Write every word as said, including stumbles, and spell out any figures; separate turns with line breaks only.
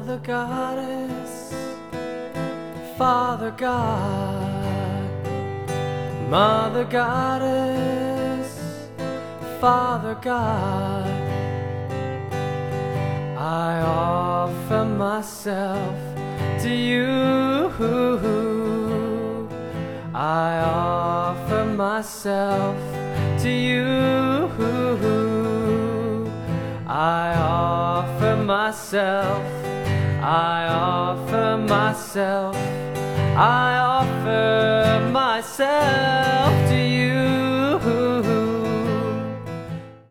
Mother Goddess, Father God, Mother Goddess, Father God, I offer myself to you. I offer myself to you. I offer myself, I offer myself, I offer myself to you.